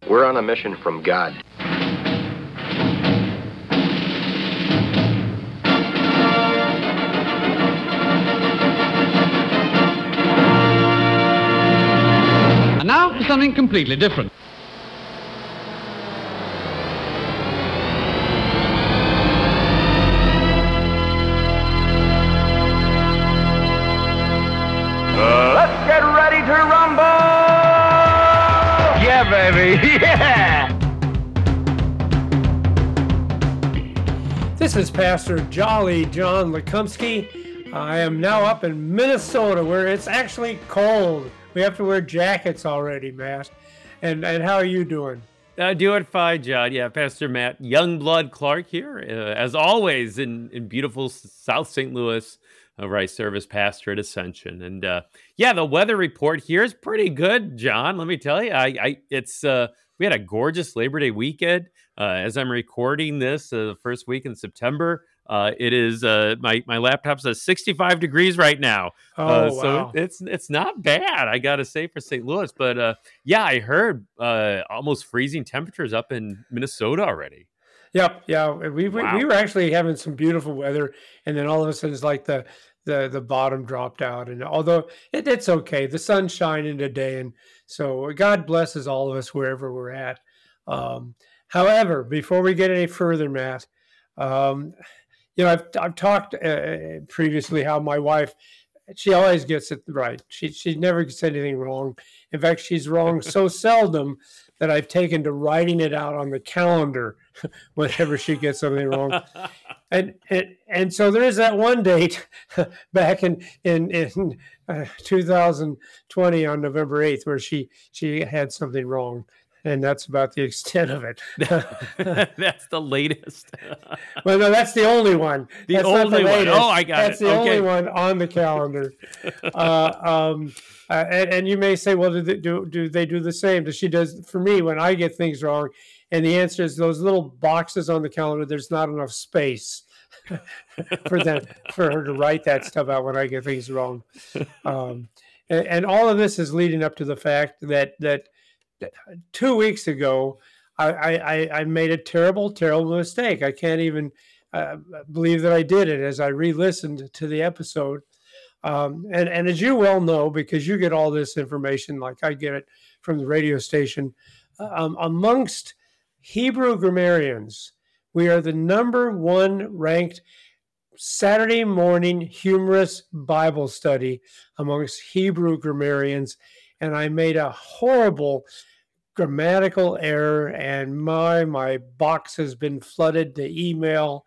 We're on a mission from God. And now for something completely different. Let's get ready to rumble! Yeah, baby, yeah! This is Pastor Jolly John Lekumsky. I am now up in Minnesota where it's actually cold. We have to wear jackets already, Matt. And how are you doing? Doing fine, John. Yeah, Pastor Matt Youngblood Clark here, as always, in beautiful South St. Louis, where I serve as pastor at Ascension. And yeah, the weather report here is pretty good, John. Let me tell you, we had a gorgeous Labor Day weekend. As I'm recording this, the first week in September, it is my laptop's at 65 degrees right now. Wow. So it's not bad, I gotta say, for St. Louis. But yeah, I heard almost freezing temperatures up in Minnesota already. Yep, yeah. We were actually having some beautiful weather, and then all of a sudden it's like the bottom dropped out. And although it's okay, the sun's shining today, and so God blesses all of us wherever we're at. However, before we get any further, Matt, I've talked previously how my wife, she always gets it right. She never gets anything wrong. In fact, she's wrong so seldom that I've taken to writing it out on the calendar whenever she gets something wrong. And so there is that one date back in 2020 on November 8th where she had something wrong. And that's about the extent of it. That's the latest. Well, no, that's the only one. The only one. Oh, I got that's it. That's the okay. only one on the calendar. And you may say, well, do they do the same? She does for me when I get things wrong. And the answer is those little boxes on the calendar, there's not enough space for her to write that stuff out when I get things wrong. And all of this is leading up to the fact that 2 weeks ago, I made a terrible, terrible mistake. I can't even believe that I did it as I re-listened to the episode. And as you well know, because you get all this information like I get it from the radio station, amongst Hebrew grammarians, we are the number one ranked Saturday morning humorous Bible study amongst Hebrew grammarians. And I made a horrible grammatical error, and my box has been flooded to email,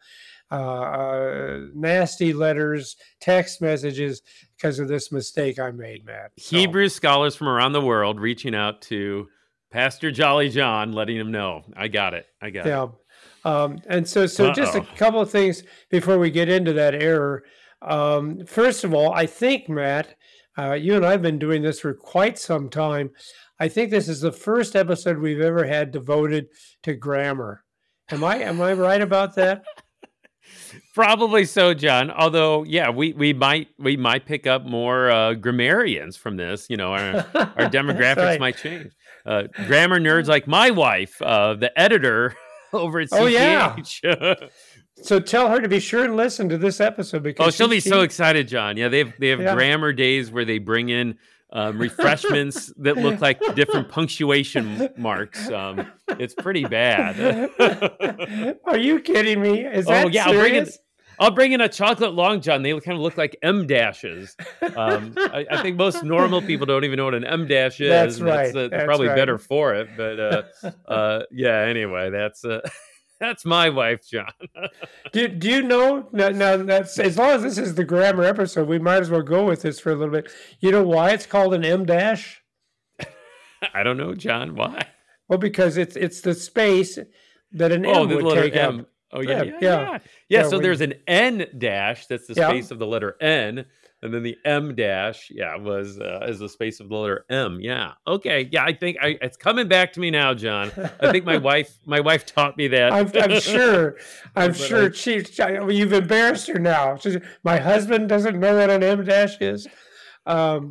nasty letters, text messages because of this mistake I made, Matt. So. Hebrew scholars from around the world reaching out to Pastor Jolly John, letting him know. I got it. Yeah. And so just a couple of things before we get into that error. First of all, I think, Matt, you and I have been doing this for quite some time. I think this is the first episode we've ever had devoted to grammar. Am I right about that? Probably so, John. Although, yeah, we might pick up more grammarians from this. You know, our demographics right. might change. Grammar nerds like my wife, the editor over at CTH. Oh, yeah. So tell her to be sure and listen to this episode because she'll be so excited, John. Yeah, they have grammar days where they bring in refreshments that look like different punctuation marks. It's pretty bad. Are you kidding me? Is that serious? I'll bring in a chocolate long john. They kind of look like M dashes. I think most normal people don't even know what an M dash is. That's right. That's probably right. Better for it. But yeah. Anyway, that's my wife, John. Do you know? Now that's as long as this is the grammar episode, we might as well go with this for a little bit. You know why it's called an M dash? I don't know, John. Why? Well, because it's the space that an M would take M. up. Oh yeah. So there's an N dash. That's the space of the letter N. And then the M dash, was is the space of the letter M. Yeah. Okay. Yeah, I think it's coming back to me now, John. I think my wife taught me that. I'm sure. I'm sure you've embarrassed her now. My husband doesn't know what an M dash is.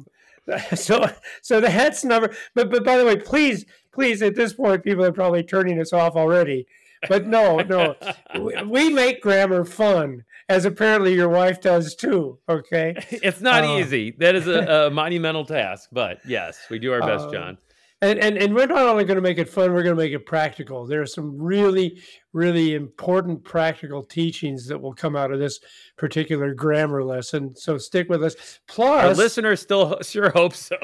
So that's number. But by the way, please at this point, people are probably turning us off already. But no, we make grammar fun, as apparently your wife does too. Okay, It's not easy. That is a monumental task, but yes, we do our best, John. And we're not only going to make it fun, we're going to make it practical. There are some really, really important practical teachings that will come out of this particular grammar lesson. So stick with us. Plus, Our listeners still sure hope so.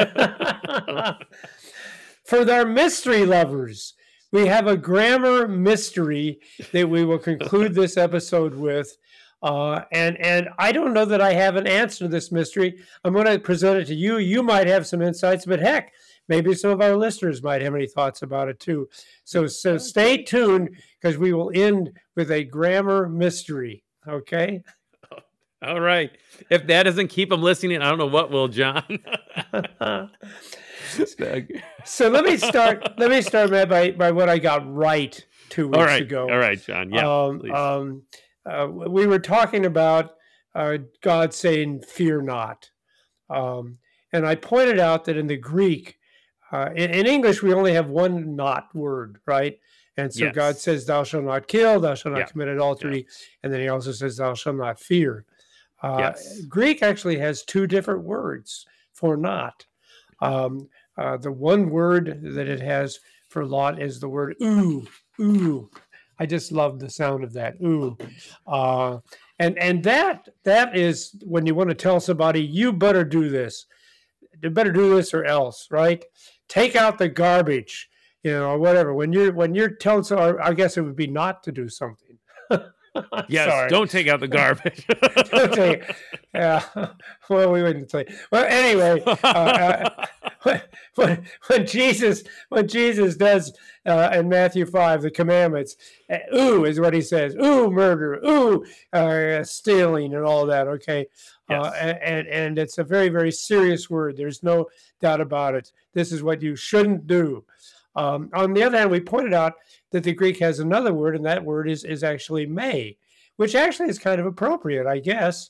for our mystery lovers, we have a grammar mystery that we will conclude this episode with. And I don't know that I have an answer to this mystery. I'm going to present it to you. You might have some insights, but heck, maybe some of our listeners might have any thoughts about it too. So stay tuned, because we will end with a grammar mystery. Okay. All right. If that doesn't keep them listening, I don't know what will, John. So let me start, Matt, by what I got right 2 weeks ago. All right, John. Yeah. Please. We were talking about God saying, "Fear not," and I pointed out that in the Greek, in English, we only have one "not" word, right? And so Yes. God says, "Thou shalt not kill, thou shalt not Yeah. commit adultery," and then He also says, "Thou shalt not fear." Yes. Greek actually has two different words for "not." The one word that it has for "lot" is the word "ooh." Ooh. I just love the sound of that. Ooh. And that is when you want to tell somebody, you better do this. You better do this or else, right? Take out the garbage, or whatever. When you're telling someone, I guess it would be not to do something. Yes. Sorry. Don't take out the garbage. Don't take it. Yeah. Well, we wouldn't say. Well, anyway, when Jesus does in Matthew 5 the commandments, ooh is what he says. Ooh, murder. Ooh, stealing, and all that. Okay, Yes. and it's a very, very serious word. There's no doubt about it. This is what you shouldn't do. On the other hand, we pointed out that the Greek has another word, and that word is actually may, which actually is kind of appropriate, I guess,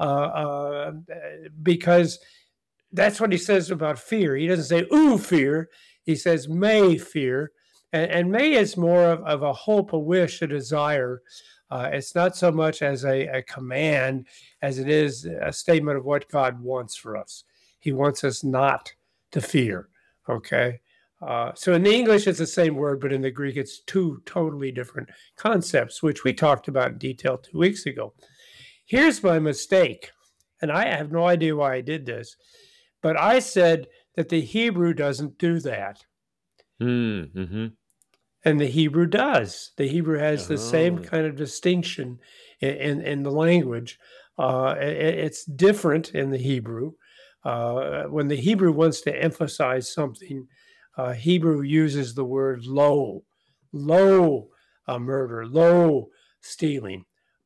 because that's what he says about fear. He doesn't say, ooh, fear. He says, may fear. And may is more of a hope, a wish, a desire. It's not so much as a command as it is a statement of what God wants for us. He wants us not to fear, okay? So in the English, it's the same word, but in the Greek, it's two totally different concepts, which we talked about in detail 2 weeks ago. Here's my mistake, and I have no idea why I did this, but I said that the Hebrew doesn't do that. Mm-hmm. And the Hebrew does. The Hebrew has the same kind of distinction in the language. It's different in the Hebrew. When the Hebrew wants to emphasize something, Hebrew uses the word lo murder, lo stealing.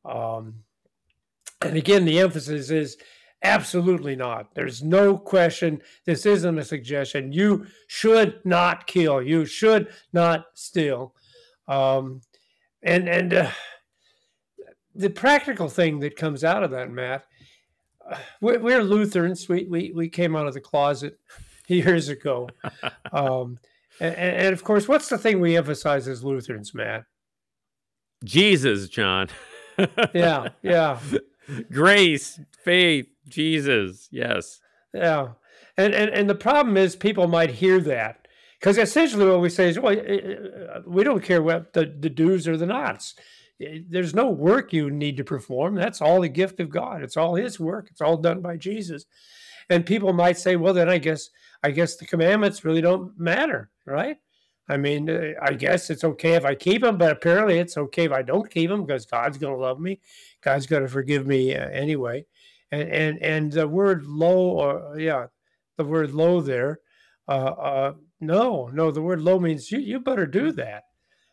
And again, the emphasis is absolutely not. There's no question. This isn't a suggestion. You should not kill. You should not steal. And the practical thing that comes out of that, Matt, we're Lutherans. We came out of the closet years ago. And of course, what's the thing we emphasize as Lutherans, Matt? Jesus, John. Yeah. Grace, faith, Jesus. Yes. Yeah. And the problem is people might hear that, because essentially what we say is, well, we don't care what the do's or the nots. There's no work you need to perform. That's all the gift of God. It's all His work. It's all done by Jesus. And people might say, well, then I guess the commandments really don't matter, right? I mean, I guess it's okay if I keep them, but apparently it's okay if I don't keep them, because God's going to love me. God's going to forgive me anyway. And the word lo, the word lo there, no, the word lo means you better do that.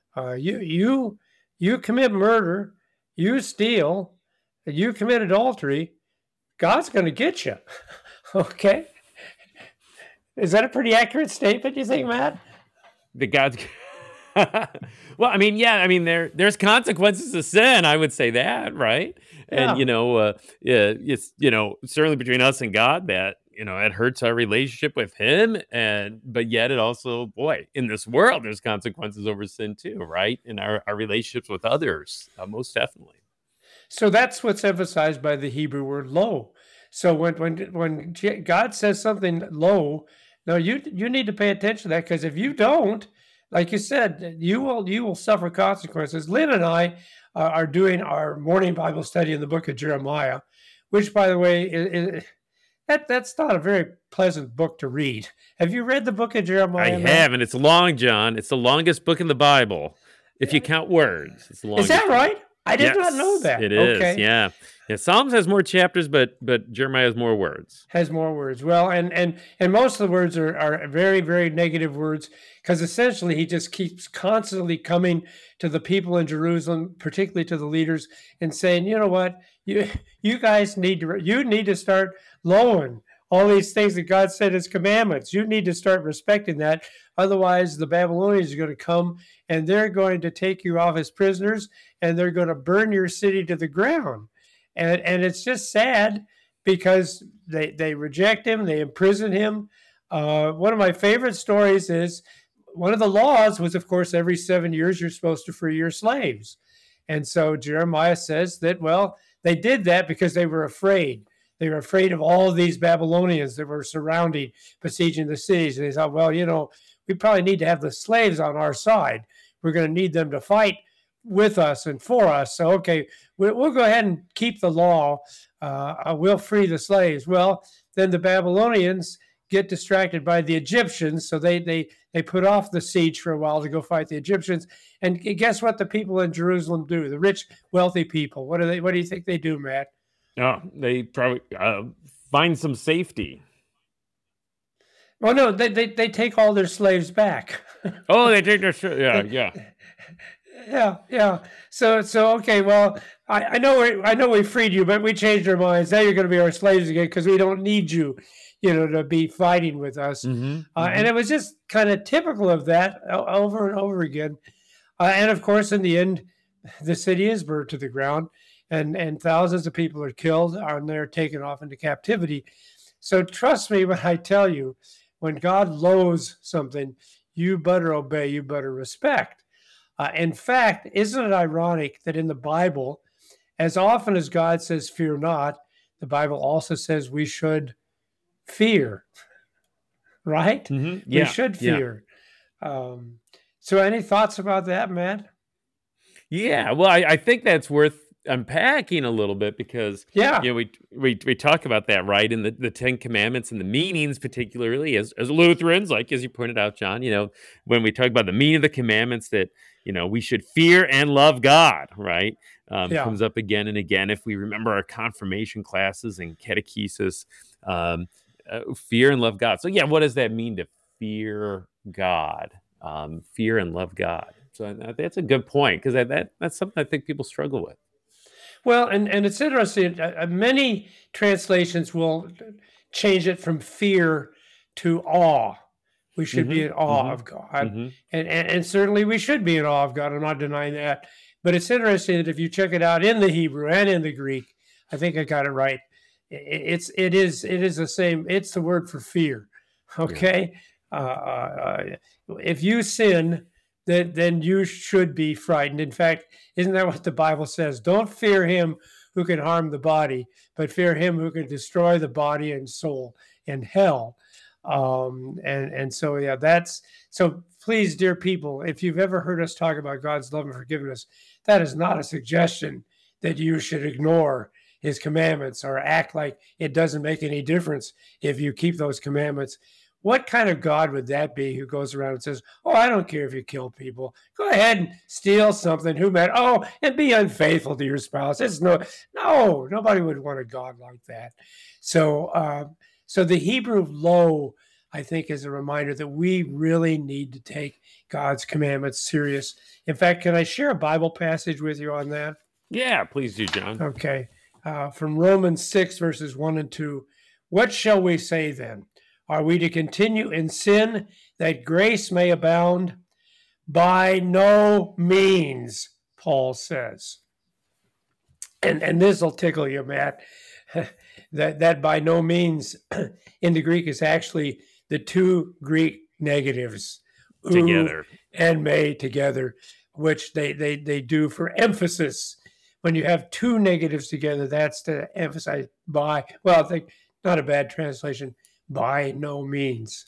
You commit murder, you steal, you commit adultery, God's going to get you. Okay? Is that a pretty accurate statement, you think, Matt? The God's well, I mean, yeah, I mean, there's consequences to sin. I would say that, right? Yeah. And it's certainly between us and God that it hurts our relationship with him, but yet it also, boy, in this world, there's consequences over sin too, right? In our relationships with others, most definitely. So that's what's emphasized by the Hebrew word "lo." So when God says something low, now you need to pay attention to that, because if you don't, like you said, you will suffer consequences. Lynn and I are doing our morning Bible study in the book of Jeremiah, which, by the way, that's not a very pleasant book to read. Have you read the book of Jeremiah? I have, and it's long, John. It's the longest book in the Bible, if you count words. It's the longest. Is that book. right? I did not know Yes, that. It is, Okay. yeah. Psalms has more chapters, but Jeremiah has more words. Has more words. Well, and most of the words are very, very negative words, because essentially he just keeps constantly coming to the people in Jerusalem, particularly to the leaders, and saying, you know what, you guys need to start lowering all these things that God said as commandments. You need to start respecting that. Otherwise, the Babylonians are going to come and they're going to take you off as prisoners, and they're going to burn your city to the ground. And it's just sad, because they reject him, they imprison him. One of my favorite stories is, one of the laws was, of course, every 7 years you're supposed to free your slaves. And so Jeremiah says that, well, they did that because they were afraid. They were afraid of all of these Babylonians that were surrounding, besieging the cities. And they thought, well, we probably need to have the slaves on our side. We're going to need them to fight with us and for us. So, okay, we'll go ahead and keep the law. We'll free the slaves. Well, then the Babylonians get distracted by the Egyptians, so they put off the siege for a while to go fight the Egyptians. And guess what the people in Jerusalem do? The rich, wealthy people. What do you think they do, Matt? Oh, they probably find some safety. Well, no, they take all their slaves back. Oh, they take their Yeah. So okay. Well, I know we freed you, but we changed our minds. Now you're going to be our slaves again, because we don't need you, to be fighting with us. And it was just kind of typical of that over and over again. And of course, in the end, the city is burned to the ground, and thousands of people are killed, and they're taken off into captivity. So trust me when I tell you, when God loathes something, you better obey, you better respect. In fact, isn't it ironic that in the Bible, as often as God says, fear not, the Bible also says we should fear, right? Yeah, we should fear. So any thoughts about that, Matt? Yeah, well, I think that's worth unpacking a little bit, because we talk about that, right, in the Ten Commandments and the meanings, particularly as Lutherans, like as you pointed out, John, when we talk about the meaning of the commandments, that we should fear and love God, right? Comes up again and again if we remember our confirmation classes and catechesis. Fear and love God. So yeah, what does that mean to fear God? Fear and love God. So that's a good point, because that's something I think people struggle with. Well, and it's interesting. Many translations will change it from fear to awe. We should be in awe of God. And certainly we should be in awe of God. I'm not denying that. But it's interesting that if you check it out in the Hebrew and in the Greek, I think I got it right. It is the same. It's the word for fear. Okay. If you sin, then you should be frightened. In fact, isn't that what the Bible says? Don't fear him who can harm the body, but fear him who can destroy the body and soul in hell. So please, dear people, if you've ever heard us talk about God's love and forgiveness, that is not a suggestion that you should ignore his commandments or act like it doesn't make any difference if you keep those commandments. What kind of God would that be who goes around and says, oh, I don't care if you kill people. Go ahead and steal something. And be unfaithful to your spouse. Nobody would want a God like that. So the Hebrew lo, I think, is a reminder that we really need to take God's commandments serious. In fact, can I share a Bible passage with you on that? Yeah, please do, John. Okay. From Romans 6, verses 1 and 2. What shall we say then? Are we to continue in sin that grace may abound? By no means, Paul says. And this will tickle you, Matt. that by no means in the Greek is actually the two Greek negatives, ou Together. and me together, which they do for emphasis. When you have two negatives together, that's to emphasize by. Well, I think not a bad translation. By no means.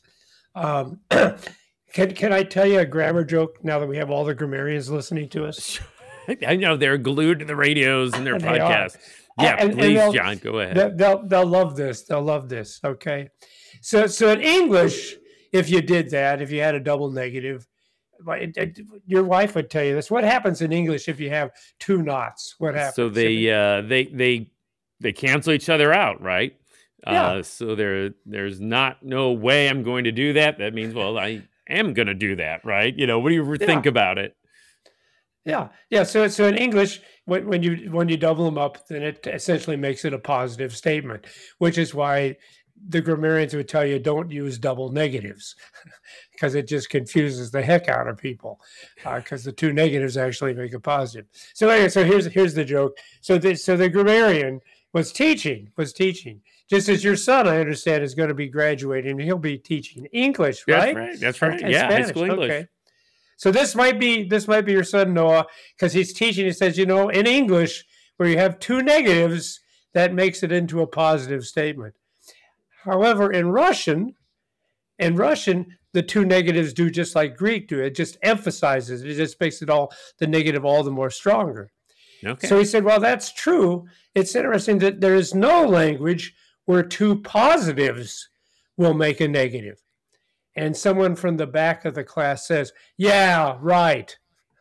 Can I tell you a grammar joke now that we have all the grammarians listening to us? I know they're glued to the radios and their They are. podcasts. Yeah, And please, they'll- John, go ahead. They'll love this. They'll love this. Okay. So in English, if you did that, if you had a double negative, your wife would tell you this. What happens in English if you have two knots? What happens? So they cancel each other out, right? Yeah. So there's no way I'm going to do that. That means, well, I am going to do that, right? What do you think about it? Yeah. So in English, when you double them up, then it essentially makes it a positive statement, which is why the grammarians would tell you don't use double negatives because it just confuses the heck out of people because the two negatives actually make a positive. So anyway, so here's the joke. So the grammarian was teaching, just as your son, I understand, is going to be graduating. He'll be teaching English, right? That's right. And Yeah, high Spanish. school English. Okay. So this might be your son Noah, because he's teaching. He says, in English, where you have two negatives, that makes it into a positive statement. However, in Russian, the two negatives do just like Greek do. It just emphasizes. It just makes the negative all the more stronger. Okay. So he said, well, that's true. It's interesting that there is no language where two positives will make a negative. And someone from the back of the class says, yeah, right.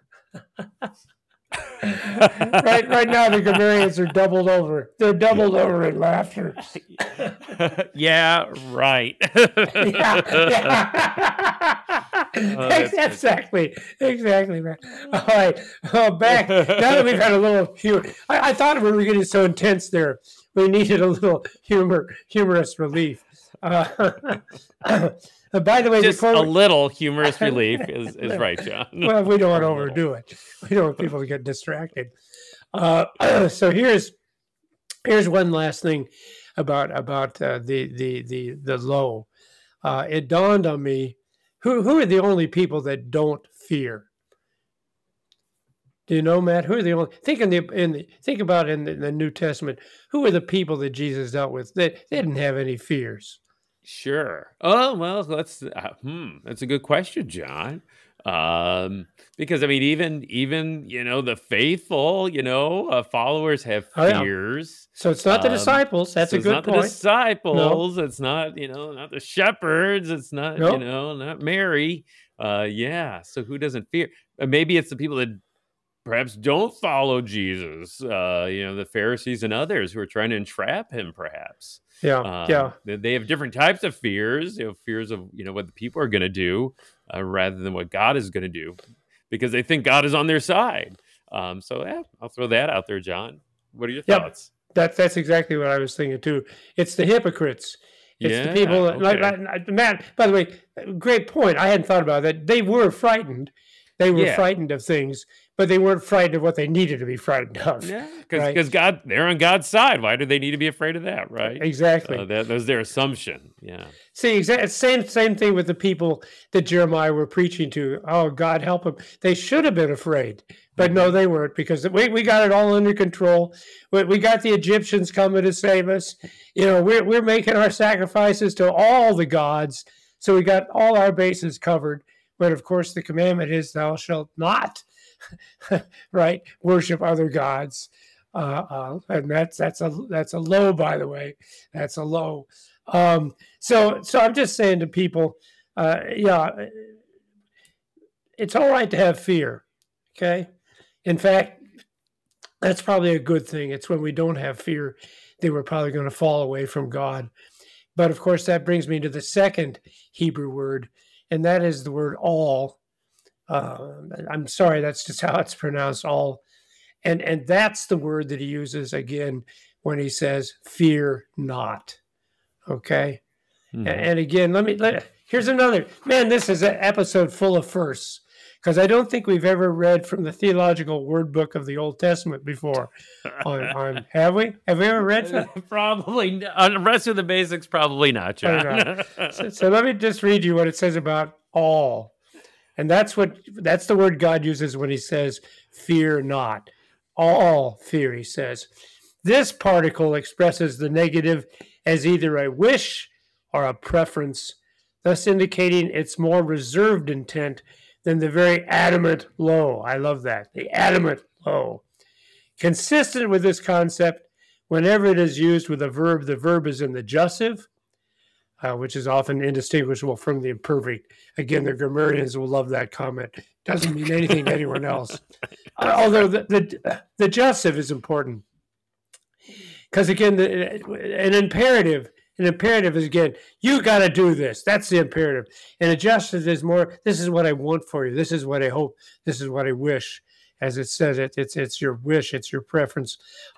right now, the grammarians are doubled over. They're doubled over in laughter. Yeah, right. Exactly right. All right. Back. Now that we've had a little humor, I thought we were getting so intense there. We needed a little humorous relief. By the way, just a little humorous relief is right, John. Well, we don't want to overdo it. We don't want people to get distracted. So here's one last thing about the low. It dawned on me, who are the only people that don't fear? Do you know, Matt? Who are the only? Think about in the New Testament. Who are the people that Jesus dealt with? They didn't have any fears. Sure. Oh, well, that's a good question, John. Because I mean, even the faithful, followers have fears. So it's not the disciples. That's a good point. It's not the disciples. No. It's not not the shepherds. It's not not Mary. So who doesn't fear? Maybe it's the people that perhaps don't follow Jesus. The Pharisees and others who are trying to entrap him, perhaps. They have different types of fears. Fears of what the people are going to do, rather than what God is going to do, because they think God is on their side. I'll throw that out there, John. What are your thoughts? That's exactly what I was thinking too. It's the hypocrites. It's the people. Okay. Matt, by the way, great point. I hadn't thought about that. They were frightened. They were frightened of things, but they weren't frightened of what they needed to be frightened of. Yeah, because they're on God's side. Why do they need to be afraid of that, right? Exactly. That's their assumption. Yeah. See, same thing with the people that Jeremiah were preaching to. Oh, God help them. They should have been afraid, but no, they weren't, because we got it all under control. We got the Egyptians coming to save us. We're making our sacrifices to all the gods, so we got all our bases covered. But of course, the commandment is, "Thou shalt not." Right, worship other gods, and that's a low, by the way. That's a low. So I'm just saying to people, it's all right to have fear. Okay, in fact, that's probably a good thing. It's when we don't have fear that we're probably going to fall away from God. But of course, that brings me to the second Hebrew word, and that is the word all. I'm sorry, that's just how it's pronounced, all. And that's the word that he uses again when he says, fear not. Okay? Mm-hmm. And again, here's another. Man, this is an episode full of firsts, because I don't think we've ever read from the theological word book of the Old Testament before. Have we? Have we ever read from? Probably. On the rest of the basics, probably not, John. So let me just read you what it says about all. And that's the word God uses when he says, fear not. All fear, he says. This particle expresses the negative as either a wish or a preference, thus indicating its more reserved intent than the very adamant low. I love that. The adamant low. Consistent with this concept, whenever it is used with a verb, the verb is in the jussive, which is often indistinguishable from the imperfect. Again, the grammarians will love that comment. Doesn't mean anything to anyone else. Although the jussive is important. Because again, an imperative is, again, you got to do this. That's the imperative. And a jussive is more, this is what I want for you. This is what I hope. This is what I wish. As it says, it's your wish. It's your preference.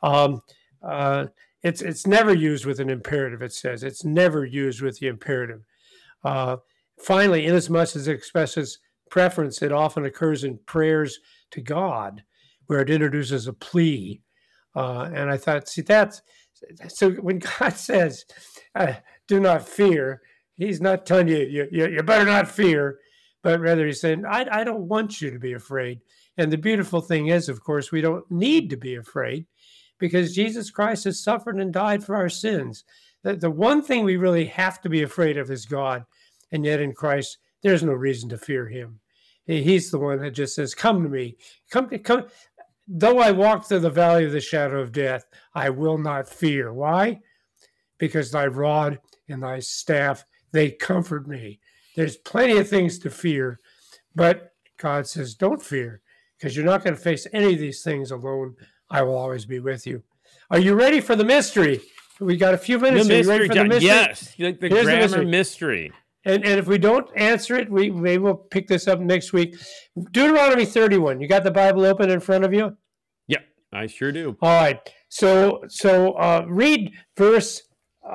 It's never used with an imperative, it says. It's never used with the imperative. Finally, inasmuch as it expresses preference, it often occurs in prayers to God, where it introduces a plea. And I thought, see, so when God says, do not fear, he's not telling you better not fear, but rather he's saying, I don't want you to be afraid. And the beautiful thing is, of course, we don't need to be afraid, because Jesus Christ has suffered and died for our sins. The one thing we really have to be afraid of is God, and yet in Christ, there's no reason to fear him. He's the one that just says, come to me. Come. Though I walk through the valley of the shadow of death, I will not fear. Why? Because thy rod and thy staff, they comfort me. There's plenty of things to fear, but God says, don't fear, because you're not going to face any of these things alone. I will always be with you. Are you ready for the mystery? We got a few minutes. The Are you ready for the mystery? Yes, the grammar mystery. And if we don't answer it, we will pick this up next week. Deuteronomy 31. You got the Bible open in front of you? Yeah, I sure do. All right. So read verse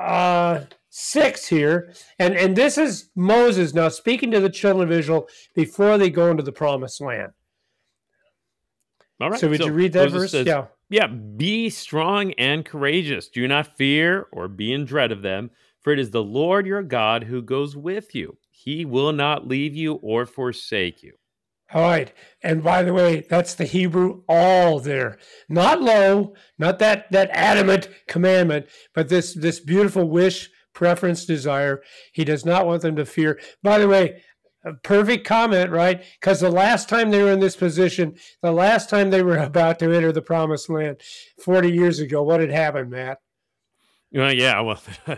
6 here. And this is Moses now speaking to the children of Israel before they go into the promised land. All right. So would you read that verse? Says, yeah. Be strong and courageous. Do not fear or be in dread of them, for it is the Lord your God who goes with you. He will not leave you or forsake you. All right. And by the way, that's the Hebrew all there. Not low, not that adamant commandment, but this beautiful wish, preference, desire. He does not want them to fear. By the way, a perfect comment, right? Because the last time they were in this position, the last time they were about to enter the promised land 40 years ago, what had happened, Matt? Well,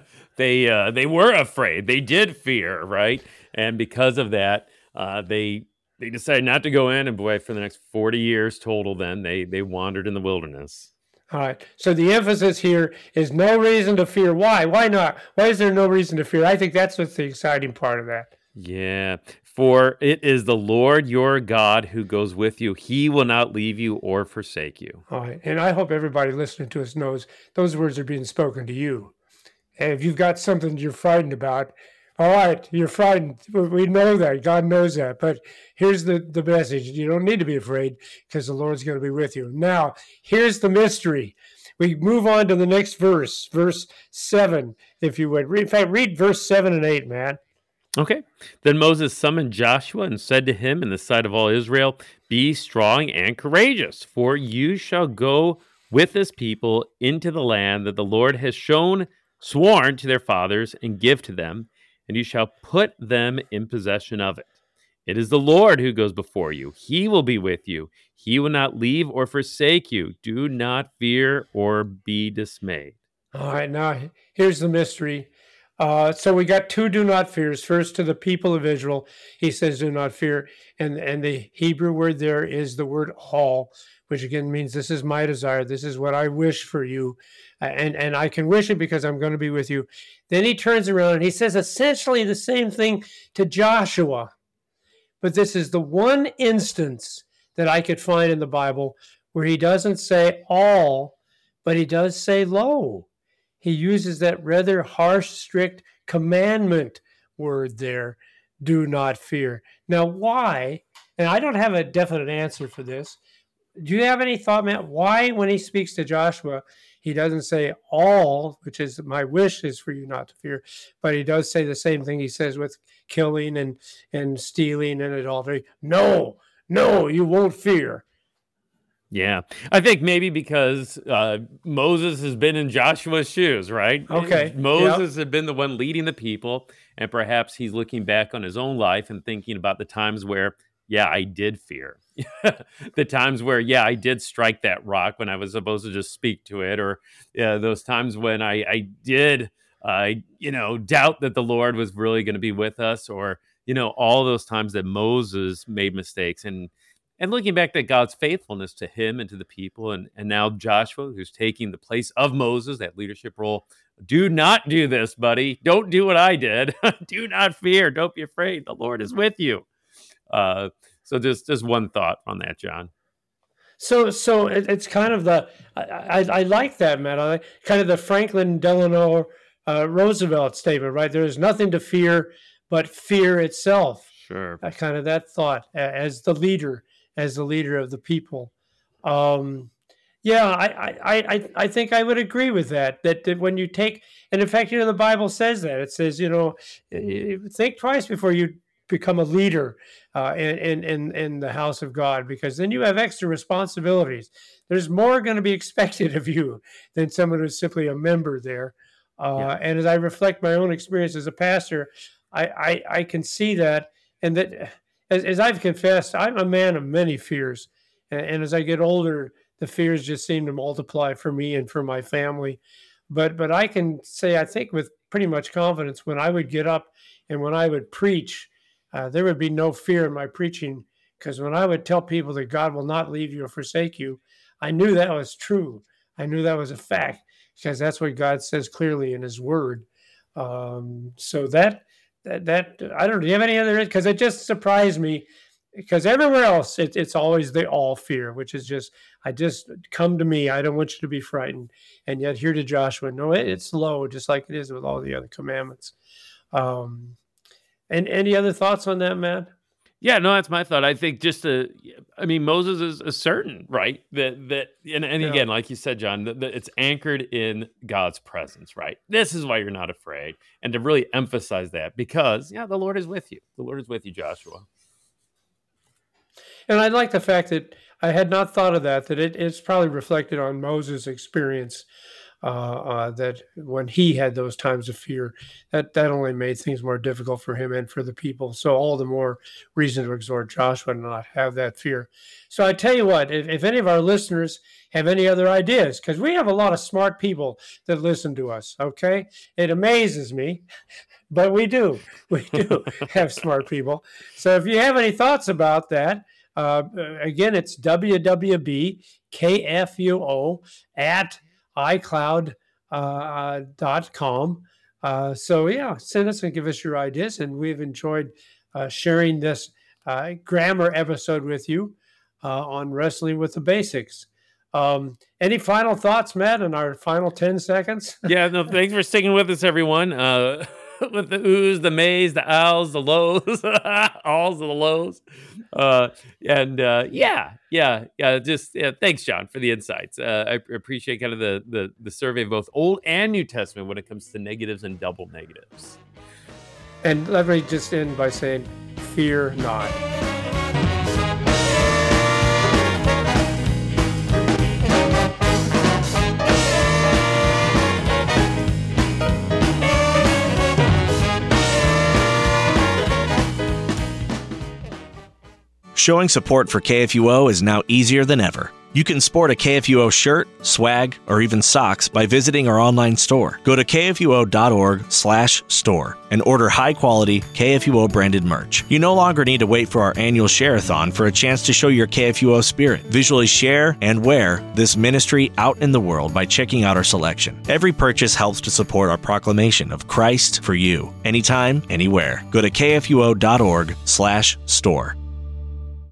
they were afraid. They did fear, right? And because of that, they decided not to go in. And boy, for the next 40 years total, then they wandered in the wilderness. All right. So the emphasis here is no reason to fear. Why? Why not? Why is there no reason to fear? I think that's what's the exciting part of that. Yeah, for it is the Lord your God who goes with you. He will not leave you or forsake you. All right. And I hope everybody listening to us knows those words are being spoken to you. And if you've got something you're frightened about, all right, you're frightened. We know that. God knows that. But here's the message. You don't need to be afraid, because the Lord's going to be with you. Now, here's the mystery. We move on to the next verse 7, if you would. In fact, read verse 7 and 8, Matt. Okay. Then Moses summoned Joshua and said to him in the sight of all Israel, be strong and courageous, for you shall go with this people into the land that the Lord has sworn to their fathers, and give to them, and you shall put them in possession of it. It is the Lord who goes before you. He will be with you. He will not leave or forsake you. Do not fear or be dismayed. All right. Now, here's the mystery. So we got two do not fears. First, to the people of Israel, he says, do not fear. And the Hebrew word there is the word all, which again means this is my desire. This is what I wish for you. And I can wish it because I'm going to be with you. Then he turns around and he says essentially the same thing to Joshua. But this is the one instance that I could find in the Bible where he doesn't say all, but he does say lo. He uses that rather harsh, strict commandment word there. do not fear. Now, why? And I don't have a definite answer for this. Do you have any thought, Matt? Why, when he speaks to Joshua, he doesn't say all, which is my wish is for you not to fear, but he does say the same thing he says with killing and stealing and adultery. No, you won't fear. Yeah, I think maybe because Moses has been in Joshua's shoes, right? Okay. Moses had been the one leading the people, and perhaps he's looking back on his own life and thinking about the times where, yeah, I did fear. The times where, yeah, I did strike that rock when I was supposed to just speak to it, or those times when I did, doubt that the Lord was really going to be with us, or, all those times that Moses made mistakes. And looking back at God's faithfulness to him and to the people, and now Joshua, who's taking the place of Moses, that leadership role. Do not do this, buddy. Don't do what I did. Do not fear. Don't be afraid. The Lord is with you. So just one thought on that, John. So it's kind of I like that, Matt. I like kind of the Franklin Delano Roosevelt statement, right? There is nothing to fear but fear itself. Sure. Kind of that thought as the leader of the people. I think I would agree with that when you take, and in fact, the Bible says that. It says, think twice before you become a leader in the house of God, because then you have extra responsibilities. There's more going to be expected of you than someone who's simply a member there. And as I reflect my own experience as a pastor, I can see that, and that as I've confessed, I'm a man of many fears. And as I get older, the fears just seem to multiply for me and for my family. But I can say, I think with pretty much confidence, when I would get up and when I would preach, there would be no fear in my preaching, because when I would tell people that God will not leave you or forsake you, I knew that was true. I knew that was a fact, because that's what God says clearly in his word. So that I don't know. Do you have any other? Because it just surprised me, because everywhere else it's always the all fear, which is just come to me. I don't want you to be frightened. And yet here to Joshua, no, it's low, just like it is with all the other commandments. And any other thoughts on that, Matt? Yeah, no, that's my thought. I think Moses is certain, right? That again, like you said, John, that it's anchored in God's presence, right? This is why you're not afraid. And to really emphasize that, because, the Lord is with you. The Lord is with you, Joshua. And I like the fact that I had not thought of that it's probably reflected on Moses' experience, that when he had those times of fear, that only made things more difficult for him and for the people. So all the more reason to exhort Joshua to not have that fear. So I tell you what, if any of our listeners have any other ideas, because we have a lot of smart people that listen to us, okay? It amazes me, but we do have smart people. So if you have any thoughts about that, again, it's www.kfuo at iCloud.com. Send us and give us your ideas. And we've enjoyed sharing this grammar episode with you on Wrestling with the Basics. Any final thoughts, Matt, in our final 10 seconds? Yeah, no, thanks for sticking with us, everyone. With the oohs, the mays, the owls, the lows, alls, the lows. Thanks, John, for the insights. I appreciate kind of the survey of both Old and New Testament when it comes to negatives and double negatives. And let me just end by saying, fear not. Showing support for KFUO is now easier than ever. You can sport a KFUO shirt, swag, or even socks by visiting our online store. Go to kfuo.org/store and order high-quality KFUO-branded merch. You no longer need to wait for our annual share-a-thon for a chance to show your KFUO spirit. Visually share and wear this ministry out in the world by checking out our selection. Every purchase helps to support our proclamation of Christ for you, anytime, anywhere. Go to kfuo.org/store.